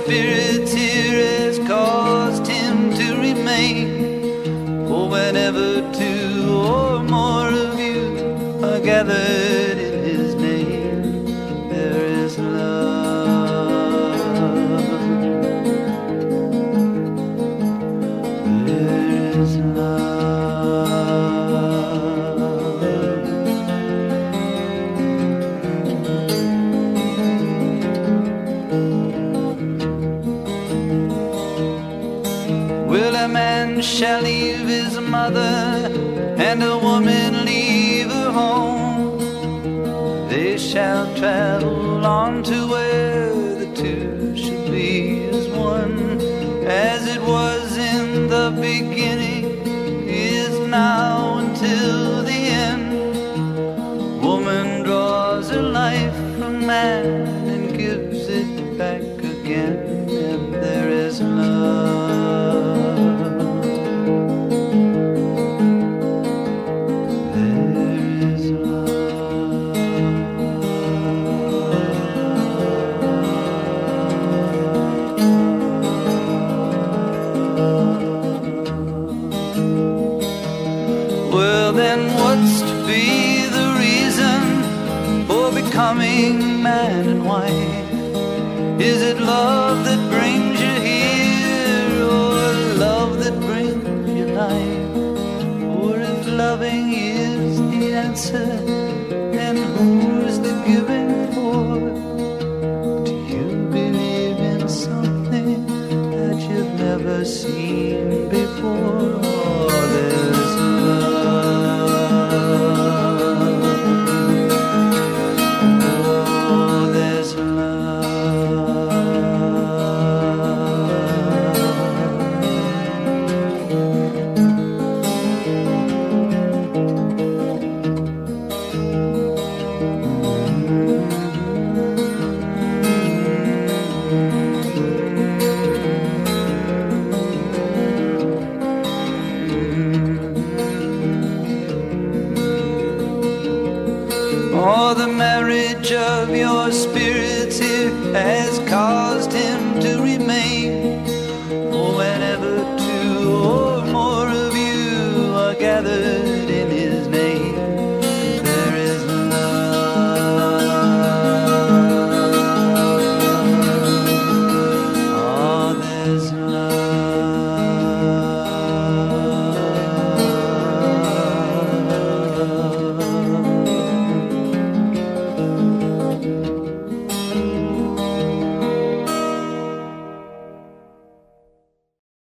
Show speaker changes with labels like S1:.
S1: spirits here has caused him to remain. For whenever two or more of you are gathered in his name, there is love. There is love. Will a man shall leave his mother, and a woman leave her home? They shall travel on to where the two shall be as one. As it was in the beginning, is now until the end. Woman draws her life from man and gives it back again, and there is love. Well, then what's to be the reason for becoming man and wife? Is it love that brings you here, or love that brings you life? Or if loving is the answer, then who's the giving for? Do you believe in something that you've never seen before? Oh, there's oh, the marriage of your spirits here has caused him